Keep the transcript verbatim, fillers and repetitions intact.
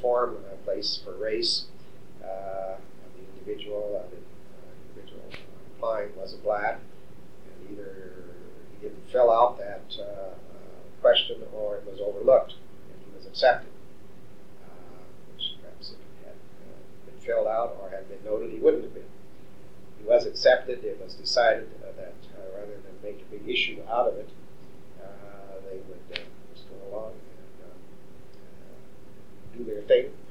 form a place for race. Uh, the individual, uh, the uh, individual applying wasn't black, and either he didn't fill out that uh, uh, question or it was overlooked and he was accepted. Uh, which perhaps if it had uh, been filled out or had been noted, he wouldn't have been. He was accepted. It was decided uh, that uh, rather than make a big issue out of it, uh, they would uh, just go along and uh, uh, do their thing.